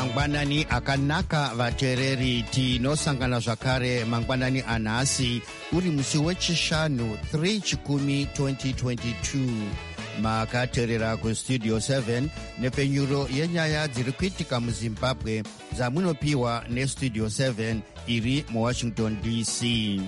mangwanani akanaka vateereri, tinosangana zvakare mangwanani anhasi uri musi wechishanu 3 chikumi 2022. makateerera kustudio 7 nepfenyuro yenyaya dziri kuitika muzimbabwe dzamunopiwa nestudio 7 iri muwashington dc.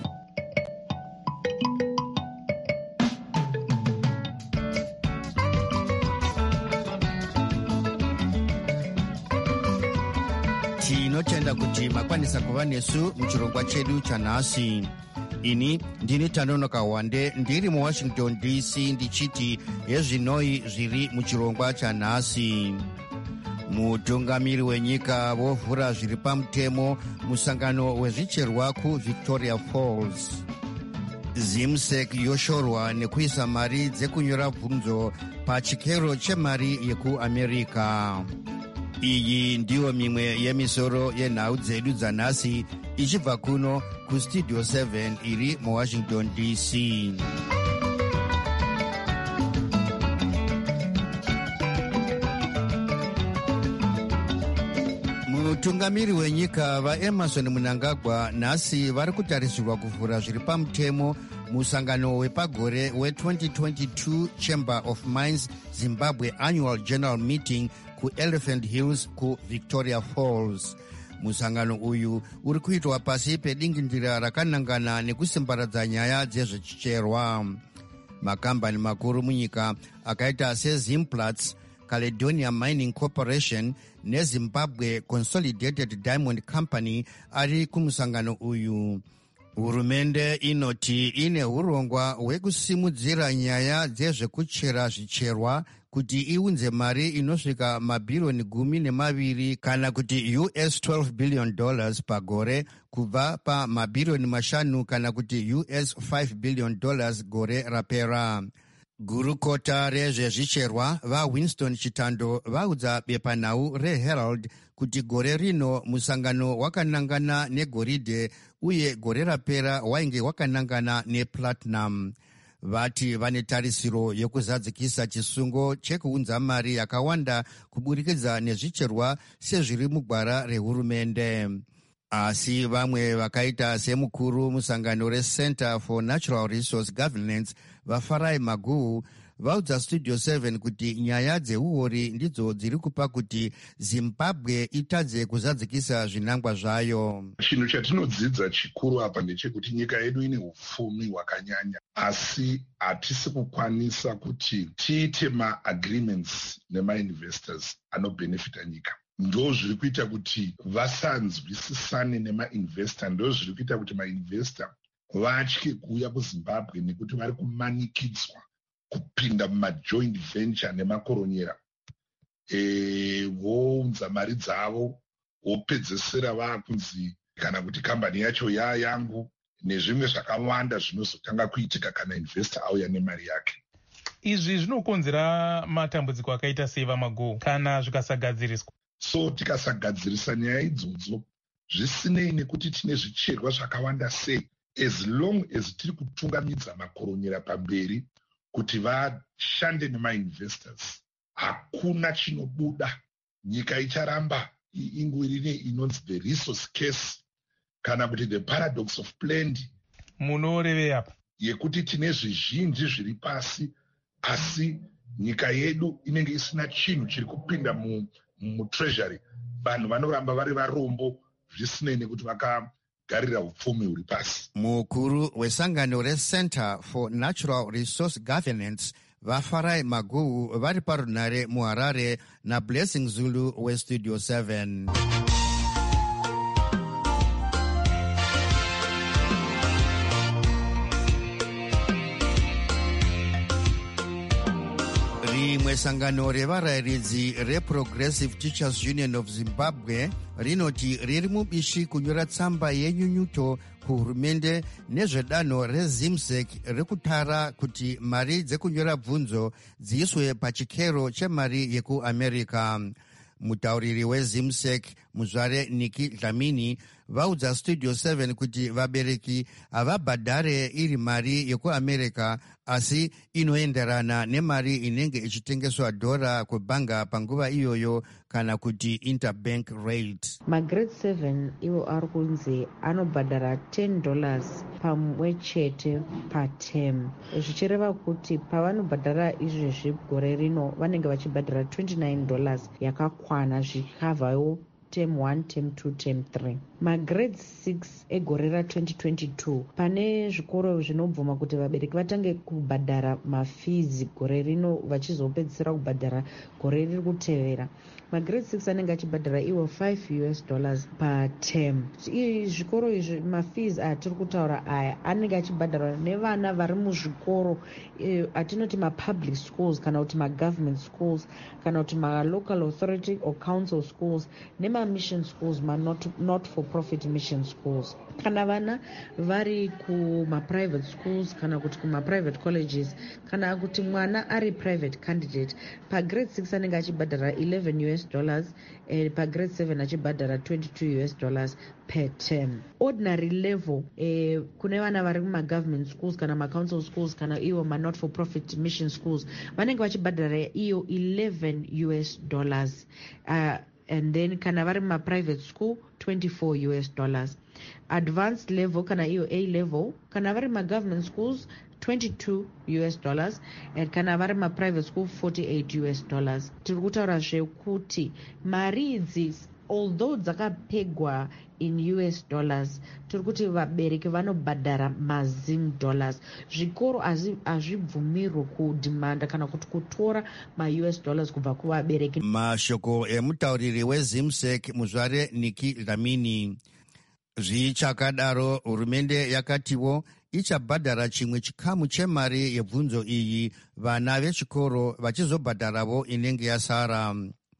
tinotenda kuti makwanisa kuva nesu muchirongwa chedu chanhasi. ini ndini Tanonoka Wande ndiri muwashington dc ndichiti hezvinoi zviri muchirongwa chanhasi. mutungamiri wenyika vovhura zviri pamutemo musangano wezvicherwa kuVictoria Falls. ZIMSEC yoshorwa nekuisa mari dzekunyora bvunzo pachikero chemari yekuamerica. iyi ndiyo mimwe yemisoro yenhau dzedu dzanhasi ichibva kuno kustudio 7 iri muwashington dc. mutungamiri wenyika vaEmerson Mnangagwa nhasi vari kutarisirwa kuvhura zviri pamutemo musangano wepagore we2022 Chamber of Mines Zimbabwe Annual General Meeting kuElephant Hills kuVictoria Falls. musangano uyu uri kuitwa pasi pedingindira rakanangana nekusimbaradza nyaya dzezvechicherwa. makambani makuru munyika akaita seZimplats, Caledonia Mining Corporation neZimbabwe Consolidated Diamond Company ari kumusangano uyu. hurumende inoti ine urongwa hwekusimudzira nyaya dzezvekuchera zvicherwa kuti iunze mari inosvika mabhiriyoni 12 kana kuti $12 billion pagore kubva pamabhiriyoni 5 kana kuti $5 billion gore rapera. gurukota rezvezvicherwa vaWinston Chitando vaudza bepanhau reHerald kuti gore rino musangano wakanangana negoridhe uye gore rapera wainge wakanangana neplatinum. vati vane tarisiro yekuzadzikisa chisungo chekuunza mari yakawanda kuburikidza nezvicherwa sezviri mugwara rehurumende. asi vamwe vakaita semukuru musangano reCenter for Natural Resource Governance vaFarai Maguhu vaudza Studio 7 kuti nyaya dzeuori ndidzo dziri kupa kuti Zimbabwe itadze kuzadzikisa zvinangwa zvayo. chinhu chatinodzidza chikuru apa ndechekuti nyika yedu ine upfumi hwakanyanya, asi hatisi kukwanisa kuti tiite maagreements nemainvestors anobhenefita nyika. ndo zviri kuita kuti vasanzwisisane nemainvesta, ndo zviri kuita kuti mainvesta vatye kuuya kuZimbabwe nekuti vari kumanikidzwa kupinda mumajoint venture nemakoronyera. vounza mari dzavo vopedzesera vakunzi kana kuti kambani yacho yangu nezvimwe zvakawanda zvinozotanga kuitika kana investor auya nemari yake. izvi zvinokonzera matambudziko akaita sei vaMaguhu kana zvikasagadziriswa? so tikasagadzirisa nyaya idzodzo zvisinei nekuti tine zvicherwa zvakawanda sei, as long as tiri kutungamidza makoronyera pamberi kuti vashande nemainvestors, hakuna chinobuda. nyika icharamba ingorine inonzi the resource case kana kuti the paradox of planned. munorevei apa? yekuti tine zvizhinji zviri pasi asi nyika yedu inenge isina chinhu chiri kupinda mutreasury. vanhu vanoramba vari varombo zvisinei nekuti vakagarira upfumi huri pasi. mukuru wesangano reCenter for Natural Resource Governance vaFarai Maguhu vari parunare muHarare naBlessing Zulu weStudio 7. rimwe sangano revarayiridzi reProgressive Teachers Union of Zimbabwe rinoti riri mubishi kunyora tsamba yenyunyuto kuhurumende nezvedanho reZIMSEC rekutara kuti mari dzekunyora bvunzo dziiswe pachikero chemari yekuamerica. mutauriri weZIMSEC muzvare Nikki Dlamini vaudza Studio 7 kuti vabereki havabhadhare iri mari yekuamerica asi inoenderana nemari inenge ichitengeswa dhora kubhanga panguva iyoyo kana kuti interbank rate. Magrade 7 iwo ari kunzi anobhadhara $10 pamwe chete paterm, zvichireva kuti pavanobhadhara izvezvi gore rino vanenge vachibhadhara $29 yakakwana zvikavhawo term 1, term 2, term 3. Magrade 6 egore ra2022 pane zvikoro zvinobvuma kuti vabereki vatange kubhadhara mafizi gore rino vachizopedzisira kubhadhara gore riri kutevera. Magrade 6 anenge achibhadhara iwo $5 paterm. Zvikoro izvi mafizi atiri kutaura aya anenge achibhadharwa nevana vari muzvikoro atinoti mapublic schools kana kuti magovernment schools kana kuti malocal authority or council schools nemamission schools not for profit mission schools. Kana vana vari kumaprivate schools kana kuti kumaprivate colleges kana kuti mwana ari private candidate pagrade 6 anenge achibhadhara $11 pagrade 7 achibhadhara $22 per term. Ordinary level kune vana vari kumagovernment schools kana macouncil schools kana iwo not for profit mission schools vanenge vachibhadhara iyo $11 and then kana vari private school $24. Advanced level kana iyo A level kana vari government schools $22 and kana vari private school $48. Tiri kutaura zvekuti mari idzi although dzakapegwa in US dollars tiri kuti vabereki vanobhadhara mazim dollars. Zvikoro hazvibvumirwi kudhimanda kana kuti kutora US dollars kubva kuvabereki. Mashoko emutauriri weZimsec muzvare Nikki Dlamini. Zvichakadaro hurumende yakatiwo ichabhadhara chimwe chikamu chemari yebvunzo iyi vana vechikoro vachizobhadharavo inenge yasara.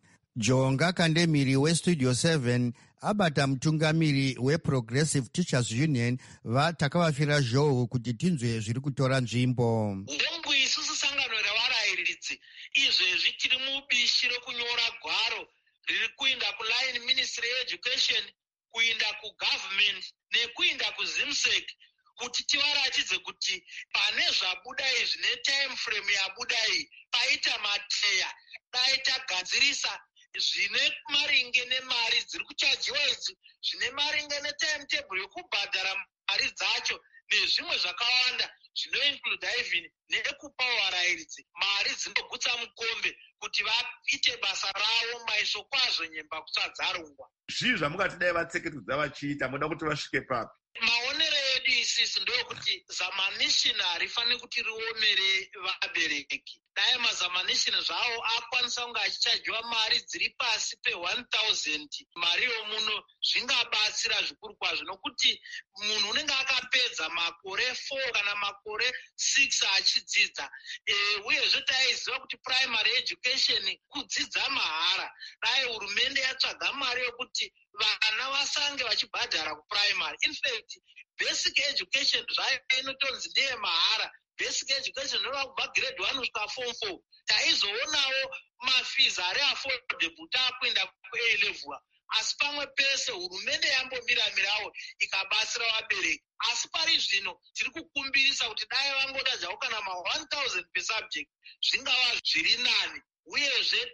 Jonga Kandemiri weStudio 7 abata mutungamiri weProgressive Teachers Union vatakavafira zhou kuti tinzwe zviri kutora nzvimbo. Ndongo isusu sangano revarairidzi izvezvi tiri mubishi rekunyora gwaro riri kuinda kuline Ministry Education kuinda kugovernment nekuinda kuZimsec kuti tivaratidze kuti pane zvabuda izvi netime frame yabuda iyi paita mateya dai tagadzirisa zvine maringe nemari dziri kuchajiwa idzi zvine maringe netimetable yokubhadhara mari dzacho nezvimwe zvakawanda zvinoinclude even nekupa varairidzi mari dzinogutsa mukombe kuti vaite basa ravo maisho kwazvo nyemba kusadzarungwa. Zvii zvamungati dai vatseketudza vachiita muda kuti vasvike papi? Maonero edu isisi ndokuti zamanishini harifani kuti riomere vabereki. Dai mazamanishini zvavo akwanisa kunge achichajiwa mari dziri pasi pe$1,000 mariyo muno zvingabatsira zvikuru kwazvo nokuti munhu unenge akapedza makore 4 kana makore 6 achidzidza uyezve taiziva kuti primary education kudzidza mahara. Dai hurumende yatsvaga mari yokuti vana vasange vachibhadhara kuprimary. In fact basic education zvayo inotonzi ndeye mahara. Basic education inova kubva grade 1 kusvika form 4. Taizoonawo mafizi ari affordable takuenda kuA level. Asi pamwe pese hurumende yambomira-mirawo ikabatsira vabereki. Asi pari zvino tiri kukumbirisa kuti dai vangoda zvavo kana $1,000 per subject zvingava zviri nani. Uyezve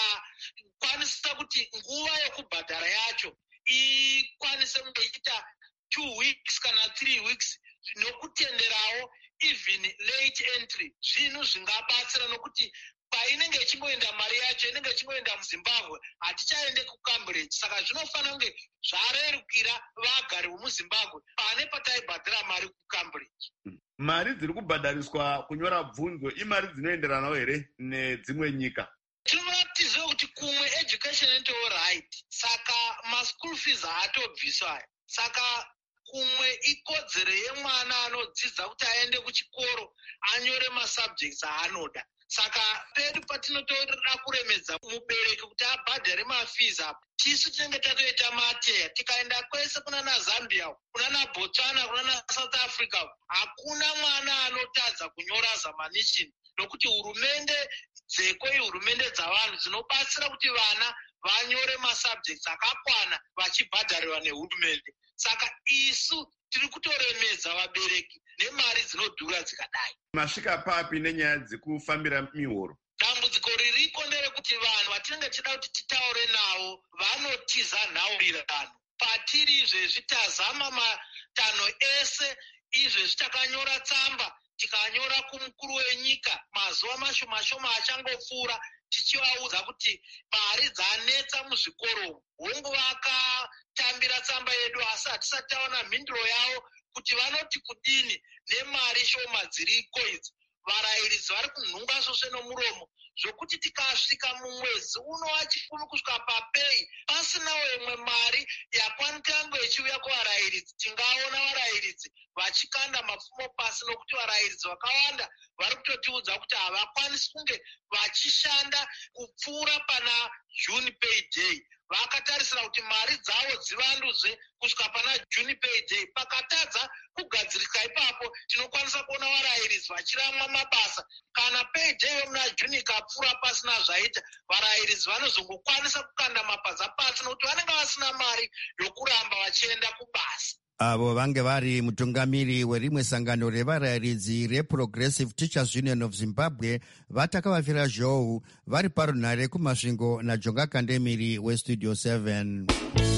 tikakwanisa kuti nguva yokubhadhara yacho ikwanise kungoita 2 weeks kana 3 weeks nokutenderawo even late entry. Zvinhu zvingabatsira nokuti painenge ichingoenda mari yacho inenge ichingoenda muZimbabwe hatichaende kuCambridge. Saka zvinofanira kunge zvarerukira vagari vomuZimbabwe pane pataibhadhira mari kuCambridge. Mari dziri kubhadhariswa kunyora bvunzo imari dzinoenderanawo here nedzimwe nyika? Tinoda tizive kuti kumwe education itowo right. Saka maschool fees haatobviswa. Saka kumwe ikodzero yemwana anodzidza kuti aende kuchikoro anyore masubjects aanoda. Saka pedu patinotoda kuremedza mubereki kuti abhadhare mafizi apo tisu tinenge tatoita mateya tikaenda kwese kunana Zambia kunana Botswana kunana South Africa hakuna mwana anotadza kunyora zamanishini nokuti hurumende dzekwehurumende dzavanhu dzinobatsira kuti vana vanyore masubjects akakwana vachibhadharirwa nehurumende. Saka isu tiri kutoremedza vabereki nemari dzinodhura dzikadai. Masvika papi nenyaya dzekufambira mihoro? Dambudziko ririko nderekuti vanhu vatinenge tichida kuti titaure navo vanotiza nhaurirano. Patiri izvezvi tazama matanho ese, izvezvi takanyora tsamba tikanyora kumukuru wenyika mazuva mashoma achangopfuura tichivaudza kuti mari dzanetsa muzvikoro. Hongu vakatambira tsamba yedu asi hatisati taona mhinduro yavo kuti vanoti kudini nemari shoma dziriko idzi. Varayiridzi vari kunhunga svosve nomuromo zvokuti tikasvika mumwedzi uno wachikumi kusvika papei pasinawo imwe mari yakwanika yangu ichiuya kuvarayiridzi, tingaona varayiridzi vachikanda mapfumo pasi, nokuti varayiridzi vakawanda vari kutotiudza kuti havakwanisi kunge vachishanda kupfuura pana June pay day. Vakatarisira kuti mari dzavo dzivandudzwe kusvika pana June pay day. Pakatadza kugadzirika ipapo tinokwanisa kuona varayiridzi vachiramwa mabasa. Kana pay day yomuna June ikapfuura pasina zvaita, varayiridzi vanozongokwanisa kukanda mapaza pasi nokuti vanenge vasina mari yokuramba vachienda kubasa. Avo vange vari mutungamiri werimwe sangano revarayiridzi reProgressive Teachers Union of Zimbabwe vatakavafira zhou vari parunhare kumasvingo naJonga Kandemiri weStudio 7.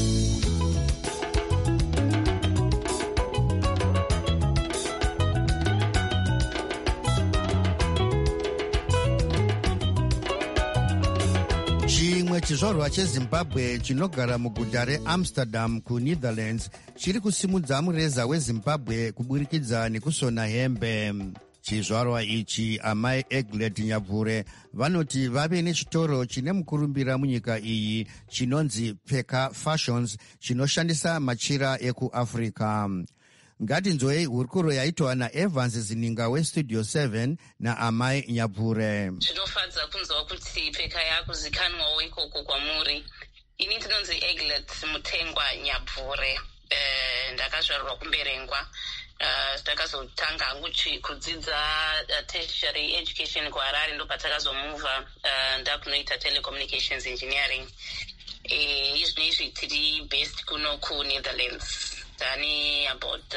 Chimwe chizvarwa cheZimbabwe chinogara muguta reAmsterdam kuNetherlands chiri kusimudza mureza weZimbabwe kuburikidza nekusona hembe. Chizvarwa ichi amai Eglet Nyabvure vanoti vave nechitoro chine mukurumbira munyika iyi chinonzi Pfeka Fashions chinoshandisa machira ekuAfrica. Ngatinzwei hurukuro yaitwa naEvans Zininga weStudio 7 naamai Nyabvure. Zvinofadza kunzwa kuti Pfeka yakuzikanwawo ikoko kwamuri. Ini ndinonzi Eglet Mutengwa Nyabvure. Ndakazvarwa kuMberengwa. Takazotanga hangu kudzidza tertiary education kuHarare, ndopatakazomuvha ndakunoita telecommunications engineering. Izvinezvi tiri based kuno kuNetherlands. Dani about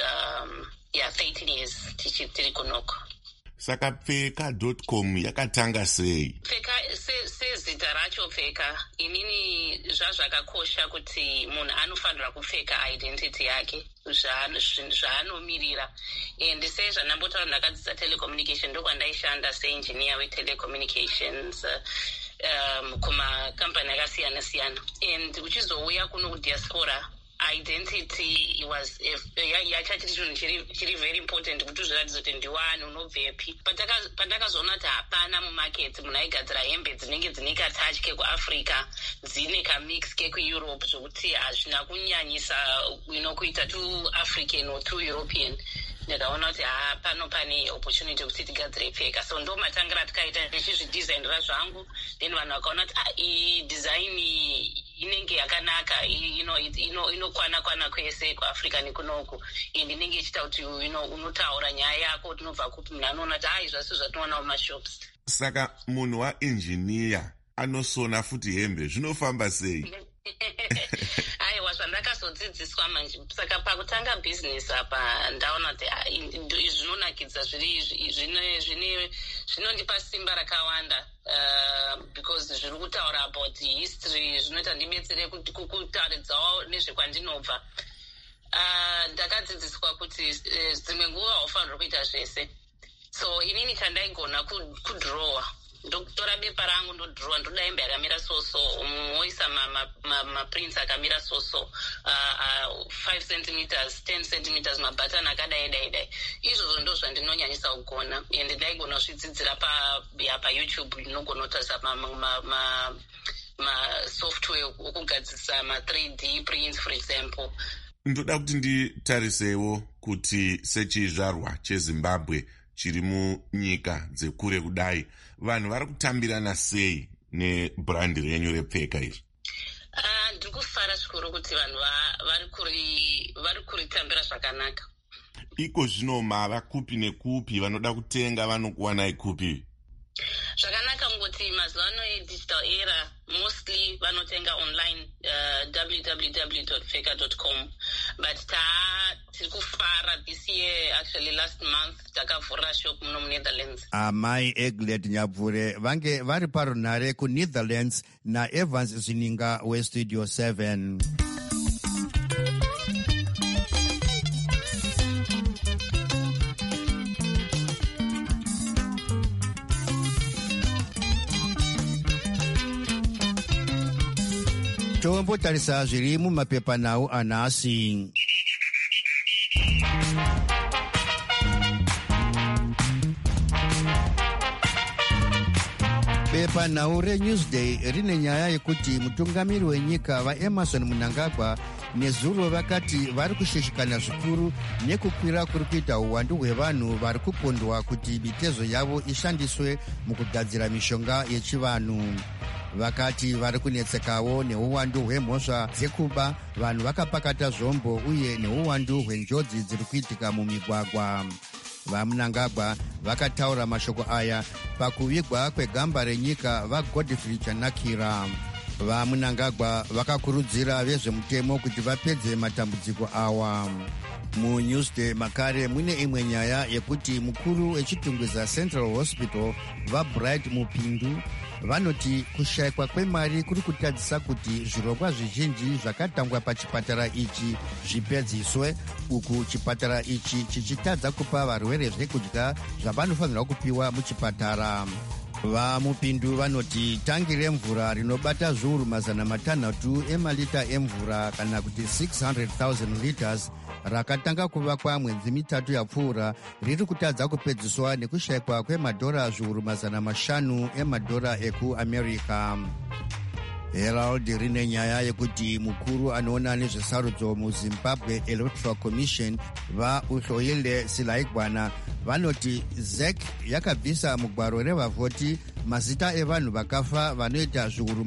13 years tiri kunoko. Saka Pfeka.com yakatanga sei? Pfeka sezita racho Pfeka, inini zvazvakakosha kuti munhu anofanira kupfeka identity yake, zvaanomiririra. And sezvanambotaura ndakadzidza telecommunication ndokwandaishanda seengineer wetelecommunications kumakambani akasiyana siyana. And uchizouya kuno kudiaspora, identity was yachachiri chinhu chiri very important kuti uzviratidze kuti ndiwani unobvepi. Pandakazoona kuti hapana mumarket munhu aigadzira hembe dzinenge dzine katouch kekuAfrica dzine kamix kekuEurope zvokuti hazvina kunyanyisa kuita tu African or tu European. Ndakaona kuti pano pane opportunity kuti tigadzire Pfeka. So ndo matangira tikaita tichizvidesignera zvangu, then vanhu vakaona kuti iyi design inenge yakanaka, inokwana kwese kuAfrica nekunoku, and inenge ichita kuti unotaura nyaya yako tinobva kupi munhu anoona kuti zvasi zvatinoona mumashops. Saka munhu waengineer anosona futi hembe zvinofamba sei? Aiwa, zvandakazodzidziswa manje. Saka pakutanga business apa ndaona kuti zvinonakidza zvinondipa simba rakawanda, because zviri kutaura about history zvinoita ndibetsere kutaridzawo nezvekwandinobva. Ndakadzidziswa kuti dzimwe nguva haufaniri kuita zvese. So inini chandaigona kudrowa, ndokutora bepa rangu ndodhirowa, ndoda hembe yakamira soso, moisa maprints akamira soso, 5 centimeters, 10 centimeters, mabhatani akadai. Izvozvo ndo zvandinonyanyisa kugona, and ndaigona kuzvidzidzira paYouTube. Ndinogona kutarisa masoftware okugadzisa ma3D prints, for example. Ndoda kuti nditarisewo kuti sechizvarwa cheZimbabwe chiri munyika dzekure kudai, vanhu vari kutambirana sei nebrandi renyu rePfeka iri? Ndiri kufara zvikuru kuti vanhu vari kuritambira zvakanaka. Iko zvino mava kupi nekupi, vanoda kutenga vanokuwanai kupi? Zvakanaka ngoti kuti mazuva ano edigital era mostly vanotenga online www.feka.com but tiri kufara this year. Actually last month takavhura shop muno muNetherlands. Amai Eglet Nyabvure vange vari parunhare kuNetherlands naEvans Zininga weStudio 7. Tombotarisa zviri mumapepanhau anhasi. Bepanhau reNewsday rine nyaya yekuti mutungamiri wenyika vaEmmerson Mnangagwa nezuro vakati vari kushishikana zvikuru nekukwira kuri kuita uwandu hwevanhu vari kukundwa kuti mitezo yavo ishandiswe mukugadzira mishonga yechivanhu. Vakati vari kunetsekawo neuwandu hwemhosva dzekuba, vanhu vakapakata zvombo uye neuwandu hwenjodzi dziri kuitika mumigwagwa. VaMnangagwa vakataura mashoko aya pakuvigwa kwegamba renyika vaGodfrey Chanakira. VaMnangagwa vakakurudzira vezvemutemo kuti vapedze matambudziko awa. MuNewsday makare mune imwe nyaya yekuti mukuru wechitungwiza Central Hospital vaBright Mupindu vanoti kushayikwa kwemari kuri kutadzisa kuti zvirongwa zvizhinji zvakatangwa pachipatara ichi zvipedziswe, uku chipatara ichi chichitadza kupa varwere zvekudya zvavanofanirwa kupiwa muchipatara. VaMupindu vanoti tangi remvura rinobata zviuru 600 emalita emvura kana kuti 600,000 liters rakatanga kuvakwa mwedzi mitatu yapfuura riri kutadza kupedziswa nekushayikwa kwemadhora zviuru 500 emadhora ekuAmerica. Herald rine nyaya yekuti mukuru anoona nezvesarudzo muZimbabwe Electoral Commission vaUhloile Silaigwana vanoti ZEC yakabvisa mugwaro revavhoti mazita evanhu vakafa vanoita zviuru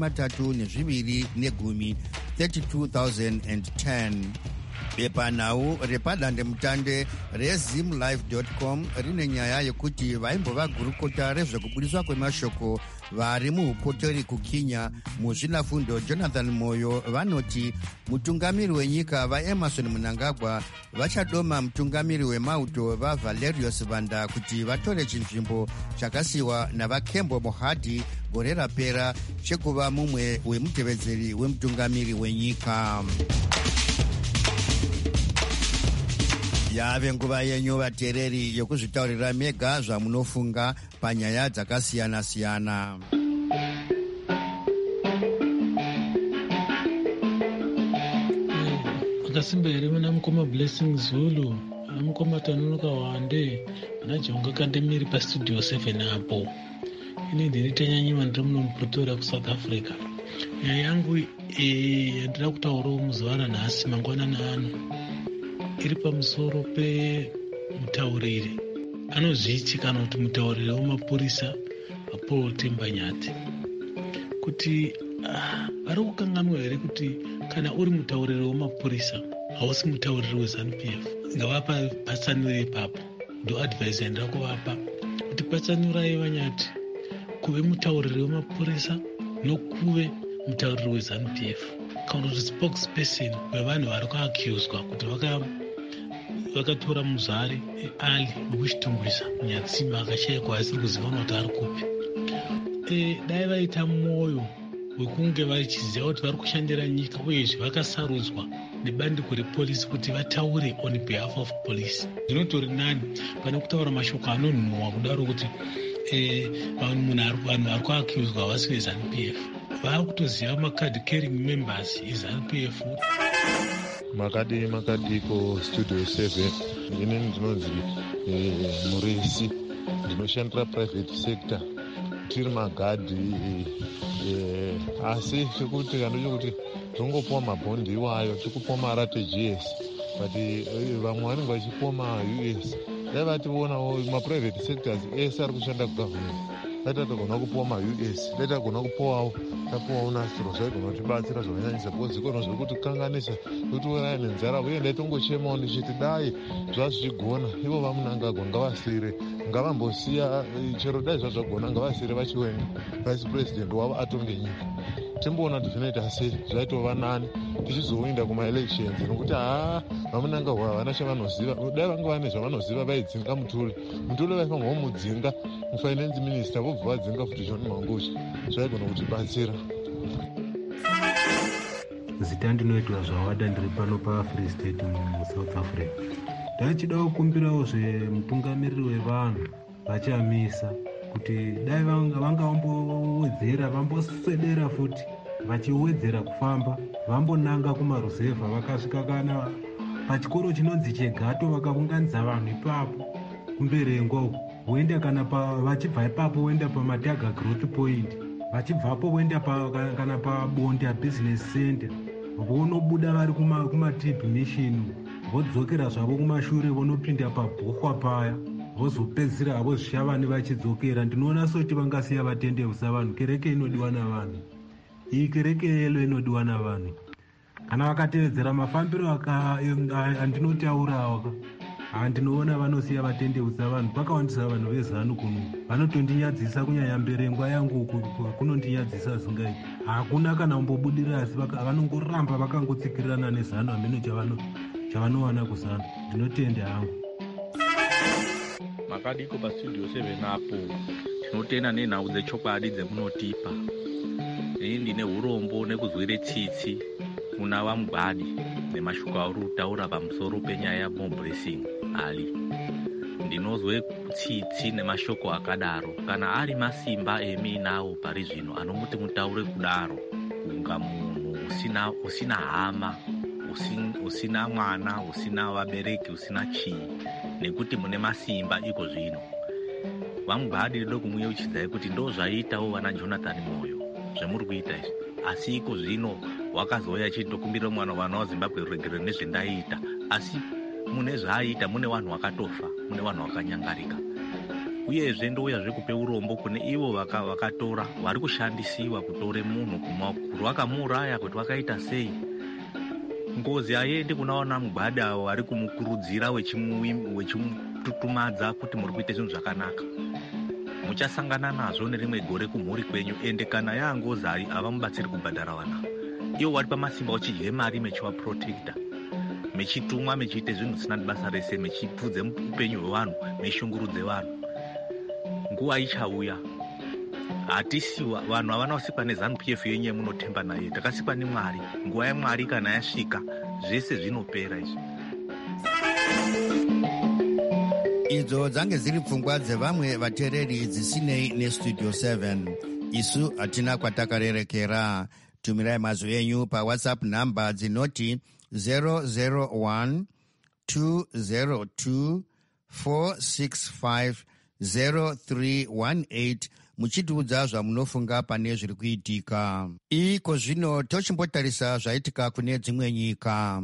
32,10 32,010. Bepanhau repadandemutande rezimlive.com rine nyaya yekuti vaimbova gurukota rezvekubudiswa kwemashoko vari muupotori kuKenya muzvinafundo Jonathan Moyo vanoti mutungamiri wenyika vaEmmerson Mnangagwa vachadoma mutungamiri wemauto vaValerius Vanda kuti vatore chinzvimbo chakasiyiwa navaKembo Mohadi gore rapera chekuva mumwe wemutevedzeri wemutungamiri wenyika. Yave nguva yenyu vateereri yokuzvitaurira mega zvamunofunga panyaya dzakasiyana-siyana. Akasimba here muna mukoma Blessing Zulu, mukoma Tanunuka Wande, muna Jonga Kandemiri pa Studio 7 apo. Ini ndiri Tanyanyima ndiri muno muPretoria kuSouth Africa. Nyaya yangu yandira kutaurawo muzuva ranhasi mangwanani ano iri pamusoro pemutauriri anozviti kana kuti mutauriri wemapurisa Paul Tembanyati kuti vari kukanganwa here kuti kana uri mutauriri wemapurisa hausi mutauriri weZANU-PF. Ngavapa patsanure ipapo, ndo advice yandira kuvapa kuti patsanurai Vanyati kuve mutauriri wemapurisa nokuve mutauriri weZANU-PF kana kuti spokesperson wevanhu vari kuaccuswa kuti vakatora muzvari Ali wekuchitungwisa Nyatsima akashayikwa asiri kuziva kuti ari kupi. Dai vaita mwoyo wekunge vachiziva kuti vari kushandira nyika uyezve vakasarudzwa nebandiko repolisi kuti vataure on behalf of police, zvinotori nani pane kutaura mashoko anonhuhwa kudaro kuti vanhu vari kuaccuswa havasi veZANU-PF. Vakutoziva makadi carrying members eZANU-PF. Makadiko Studio 7 inini ndinonzi Murisi, ndinoshandira private sector tiri magadhi asi chekuti kandochokuti tongopuwa mabhondi iwayo tikupuwa marategs but vamwe vanenge vachipuwa maUS. Dai vationawo maprivate sectors ese ari kushanda kugovernment dai tatogona kupuwa maUS, dai tagona kupuwawo tapuwawo nasiro zvaigona kutibatsira zvakanyanyisa, because zvikona zviri kutikanganisa, kutiuraya nenzara, uye ndaitongochemawo ndichiti dai zvazvichigona ivo vamunangagwa ngavasire, ngavambosiya chero dai zvazvagona ngavasire vachiwenga vice president wavo atonge nyika. Timboona kuti zvinoita sei, zvaitova nani tichizoenda kumaelections, nokuti vamunangagwa havana chavanoziva. Dai vanga vane zvavanoziva vaidzinga Mutule vaifanirwa kumudzinga mufinance minister, vobva vadzinga futi John Mangosha, zvaigona kutibatsira. Zita ndinoitwa zvawada, ndiri pano paFree State muSouth Africa. Ndachida kukumbirawo zvemutungamiriri wevanhu vachamisa kuti dai vanga vambowedzera, vamboswedera futi vachiwedzera kufamba, vambonanga kumaruzevha, vakasvika kana pachikoro chinonzi Chegato vakaunganidza vanhu ipapo kumberengwa uko, woenda kana vachibva ipapo woenda paMataga Growth Point, vachibvapo woenda kana paBonde Business Center, vonobuda vari kumaTB Mission, vodzokera zvavo kumashure, vonopinda paBhokwa paya, vozopedzisira havo zvishavani vachidzokera. Ndinoona soti vangasiya vatendeusa vanhu. Kereke inodiwa navanhu, iyi kereke yelo inodiwa navanhu. Kana vakatevedzera mafambiro andinotaurawo, ndinoona vanosiya vatendeusa vanhu. Pakawandisa vanhu vezanu kuno vanotondinyadzisa, kunyanya mberengwa yangu kunondinyadzisa zingai. Hakuna kana umbobudira, asi vanongoramba vakangotsikirirana nezano hameno chavanowana kuzano. Ndinotenda hangu. Makadiko pastudio 7 apo tinotenda nenhau dzechokwadi dzemunotipa. Ini ndine urombo nekuzwire tsitsi kuna vamugwadi nemashoko auri kutaura pamusoro penyaya yaMore Blessing Ali. Ndinozwe tsitsi nemashoko akadaro. Kana ari masimba emi nawo pari zvino anomuti mutaure kudaro, kunga munhu usina hama, usina mwana, usina vabereki, usina chii, nekuti mune masimba iko zvino. Vamugwadi ndoda kumuyeuchidzai kuti ndo zvaitawo vana Jonathan Moyo zvemuri kuita izvi, asi iko zvino wakazouya achitokumbira mwana waZimbabwe ruregere nezvendaita, asi mune zvaaita mune vanhu vakatofa, mune vanhu vakanyangarika. Uyezve ndouya kupe urombo kune ivo vakatora, vari kushandisiwa kutore munhu kuti vakamuuraya, kuti vakaita sei. Ngozi haiendi kunaona mugwadi avo vari kumukurudzira wechimututumadza kuti muri kuita zvinhu zvakanaka. Muchasangana nazvo nerimwe gore kumhuri kwenyu, ende kana yaangozi havamubatsiri kubhadhara vana. Ivo vari pamasimba uchidye mari mechivaprotekta, mechitumwa, mechiite zvinhu zvisina basa rese, mechipfudze upenyu hwevanhu, mechishungurudze vanhu. Nguva ichauya, hatisiwa vanhu havana kusikwa neZANU-PF yenyu yemunotemba naye, takasikwa neMwari. Nguva yaMwari kana yasvika, zvese zvinopera izvi. Idzo dzange dziri pfungwa dzevamwe vateereri dzisinei neStudio 7. Isu hatina kwatakarerekera. Tumirai mazwi enyu paWhatsApp namba dzinoti 001 202 465 0318 muchitiudza zvamunofunga pane zviri kuitika. Iko zvino tochimbotarisa zvaitika kune dzimwe nyika.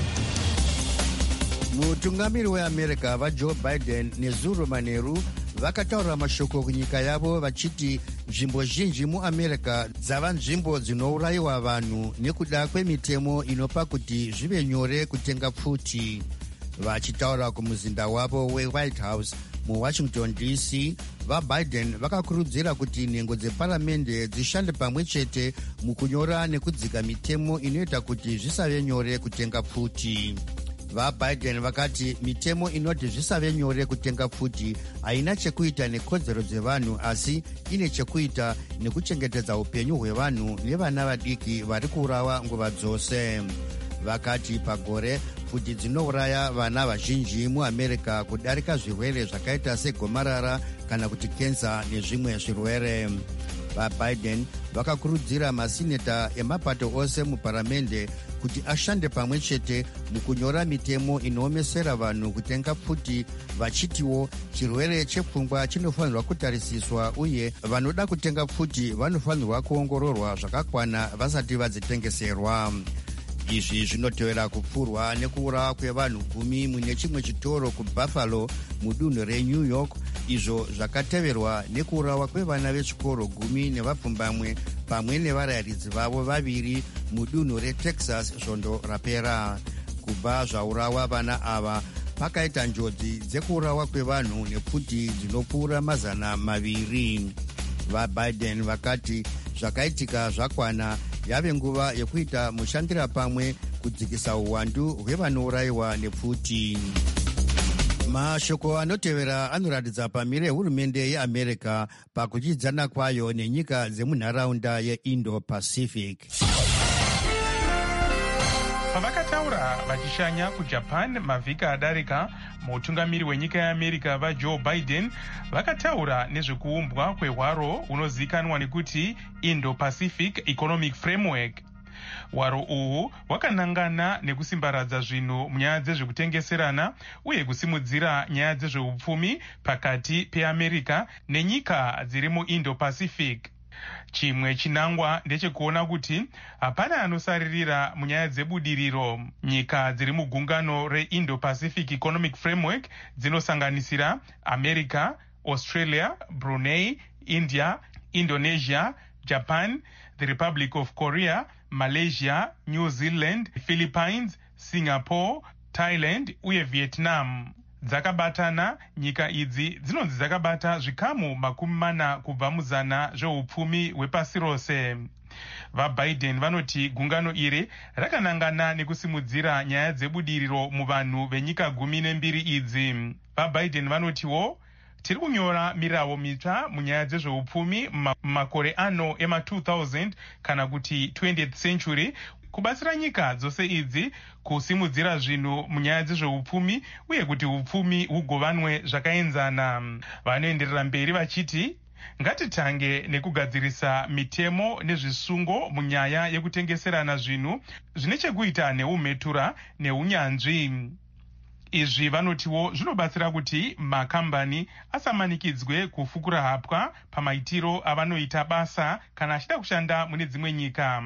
Mutungamiri weAmerica vaJoe Biden neZuru Maneru vakataura mashoko kunyika yavo vachiti nzvimbo zhinji muAmerica dzava nzvimbo dzinourayiwa vanhu nekuda kwemitemo inopa kuti zvive nyore kutenga pfuti. Vachitaura kumuzinda wavo weWhite House muWashington DC, vaBiden vakakurudzira kuti nhengo dzeparamende dzishande pamwe chete mukunyora nekudzika mitemo inoita kuti zvisave nyore kutenga pfuti. VaBiden vakati mitemo inoti zvisave nyore kutenga pfuti haina chekuita nekodzero dzevanhu, asi ine chekuita nekuchengetedza upenyu hwevanhu nevana vadiki vari kuurawa nguva dzose. Vakati pagore pfuti dzinouraya vana vazhinji muAmerica kudarika zvirwere zvakaita segomarara kana kuti kenza nezvimwe zvirwere. VaBiden vakakurudzira masineta emapato ose muparamende kuti ashande pamwe chete mukunyora mitemo inoomesera vanhu kutenga pfuti, vachitiwo chirwere chepfungwa chinofanirwa kutarisiswa uye vanoda kutenga pfuti vanofanirwa kuongororwa zvakakwana vasati vadzitengeserwa. Izvi zvinotevera kupfurwa nekuurawa kwevanhu 10 mune chimwe chitoro kuBuffalo mudunhu reNew York izvo zvakateverwa nekuurawa kwevana vechikoro 10 nevapfumbamwe pamwe nevarayiridzi vavo vaviri mudunhu retexas svondo rapera. Kubva zvaurawa vana ava pakaita njodzi dzekuurawa kwevanhu nepfuti dzinopfuura 200. VaBiden vakati zvakaitika zvakwana, yave nguva yekuita mushandira pamwe kudzikisa uwandu hwevanourayiwa nepfuti. Mashoko anotevera anoratidza pamire hurumende yeAmerica pakuchidzana kwayo nenyika dzemunharaunda yeIndo-Pacific. Pavakataura vachishanya kuJapan mavhiki adarika, mutungamiri wenyika yeAmerica vaJoe Biden vakataura nezvekuumbwa kwehwaro unozivikanwa nekuti Indo-Pacific Economic Framework. Hwaro uhu hwakanangana nekusimbaradza zvinhu munyaya dzezvekutengeserana uye kusimudzira nyaya dzezveupfumi pakati peAmerica nenyika dziri muIndo-Pacific. Chimwe chinangwa ndechekuona kuti hapana anosaririra munyaya dzebudiriro. Nyika dziri mugungano reIndo-Pacific Economic Framework dzinosanganisira America, Australia, Brunei, India, Indonesia, Japan, the Republic of Korea, Malaysia, New Zealand, Philippines, Singapore, Thailand uye Vietnam. Dzakabatana, nyika idzi dzinonzi dzakabata zvikamu 40 kubva muzana zveupfumi hwepasi rose. VaBiden vanoti gungano iri rakanangana nekusimudzira nyaya dzebudiriro muvanhu venyika 12 idzi. VaBiden vanotiwo tiri kunyora mirawo mitsva munyaya dzezveupfumi mumakore ano ema-2000 kana kuti 20th century kubatsira nyika dzose idzi kusimudzira zvinhu munyaya dzezveupfumi uye kuti upfumi hugovanwe zvakaenzana. Vanoenderera mberi vachiti ngatitange nekugadzirisa mitemo nezvisungo munyaya yekutengeserana zvinhu zvine chekuita neumhetura neunyanzvi. Izvi vanotiwo zvinobatsira kuti makambani asamanikidzwe kufukura hapwa pamaitiro avanoita basa kana achida kushanda mune dzimwe nyika.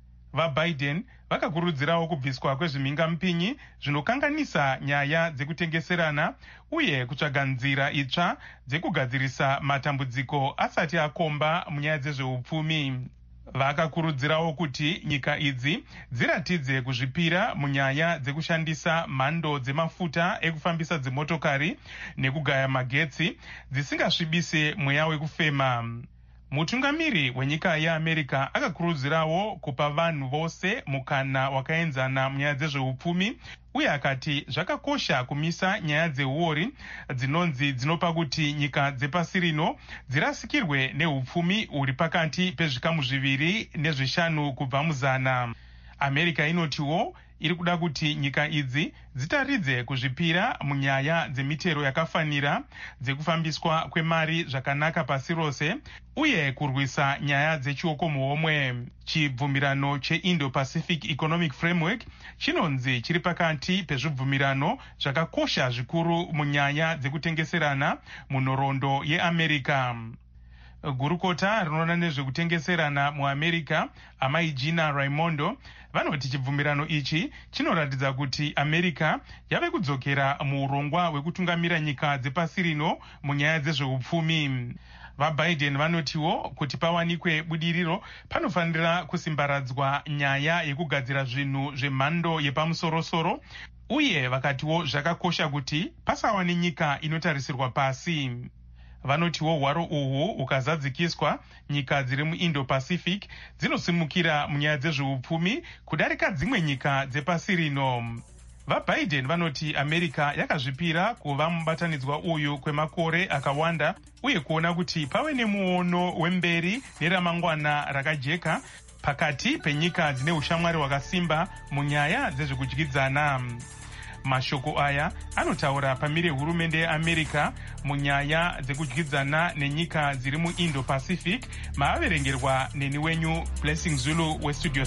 VaBiden vakakurudzirawo kubviswa kwezvimhingamupinyi zvinokanganisa nyaya dzekutengeserana uye kutsvaga nzira itsva dzekugadzirisa matambudziko asati akomba munyaya dzezveupfumi. Vakakurudzirawo kuti nyika idzi dziratidze kuzvipira munyaya dzekushandisa mhando dzemafuta ekufambisa dzimotokari nekugaya magetsi dzisingasvibise mweya wekufema. Mutungamiri wenyika yeAmerica akakurudzirawo kupa vanhu vose mukana wakaenzana munyaya dzezveupfumi uye akati zvakakosha kumisa nyaya dzeuori dzinonzi dzinopa kuti nyika dzepasi rino dzirasikirwe neupfumi huri pakati pezvikamu 2 nezvishanu kubva muzana. America inotiwo iri kuda kuti nyika idzi dzitaridze kuzvipira munyaya dzemitero yakafanira, dzekufambiswa kwemari zvakanaka pasi rose uye kurwisa nyaya dzechioko muhomwe. Chibvumirano cheIndo-Pacific Economic Framework chinonzi chiri pakati pezvibvumirano zvakakosha zvikuru munyaya dzekutengeserana munhoroondo yeAmerica. Gurukota rinoona nezvekutengeserana muAmerica, Amai Gina Raimondo, vanoti chibvumirano ichi chinoratidza kuti America yave kudzokera muurongwa hwekutungamira nyika dzepasi rino munyaya dzezveupfumi. VaBiden vanotiwo kuti pawanikwe budiriro panofanira kusimbaradzwa nyaya yekugadzira zvinhu zvemhando yepamusorosoro uye vakatiwo zvakakosha kuti pasawane nyika inotarisirwa pasi. Vanotiwo hwaro uhu ukazadzikiswa, nyika dziri muIndo-Pacific dzinosimukira munyaya dzezveupfumi kudarika dzimwe nyika dzepasi rino. VaBiden vanoti America yakazvipira kuva mubatanidzwa uyu kwemakore akawanda uye kuona kuti pave nemuono wemberi neramangwana rakajeka pakati penyika dzine ushamwari hwakasimba munyaya dzezvekudyidzana. Mashoko aya anotaura pamire hurumende yeAmerica munyaya dzekudyidzana nenyika dziri muIndo-Pacific, maaverengerwa neni wenyu Blessing Zulu weStudio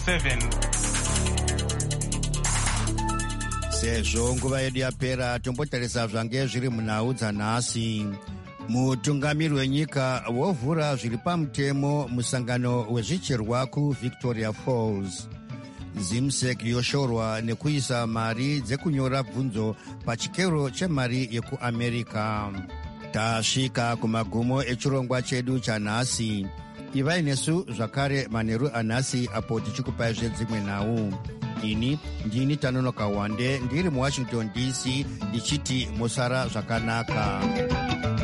7. Sezvo nguva yedu yapera, tombotarisa zvange zviri munhau dzanhasi. Mutungamiri wenyika wovhura zviri pamutemo musangano wezvicherwa kuVictoria Falls. ZIMSEC yoshorwa nekuisa mari dzekunyora bvunzo pachikero chemari yekuAmerica. tasvika kumagumo echirongwa chedu chanhasi. Ivai nesu zvakare manheru anhasi apo tichikupai zvedzimwe nhau. Ini ndini Tanonoka Wande ndiri muWashington DC ndichiti musara zvakanaka.